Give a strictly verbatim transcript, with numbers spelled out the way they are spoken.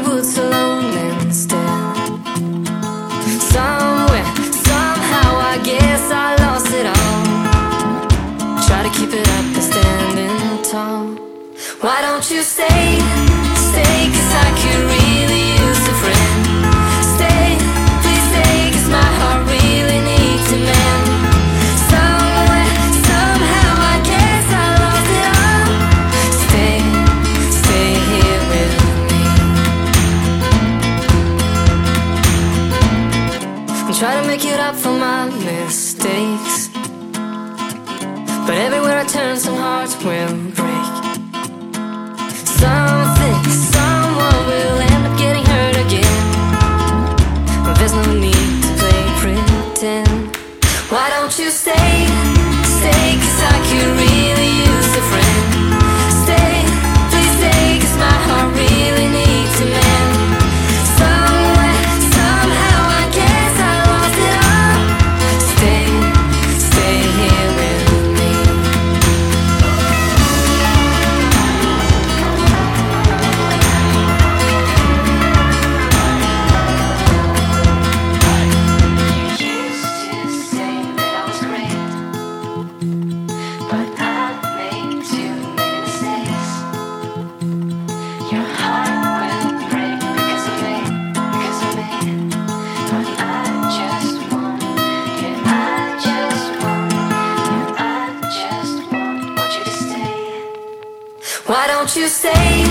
woods alone instead. Somewhere, somehow, I guess I lost it all. Try to keep it up and standing tall. Why don't you stay, stay, 'cause I could really use a friend. Stay, please stay, 'cause my heart really needs a man. Somewhere, somehow, I guess I lost it all. Stay, stay here with me. And try to make it up for my mistakes, but everywhere I turn some hearts will break. Something, someone will end up getting hurt again. But there's no need to play pretend. Why don't you stay, stay, 'cause I could really use a friend. Stay, please stay, 'cause my heart really needs a man. Somewhere, somehow, I guess I lost it all. Stay, stay here with me. Why don't you stay?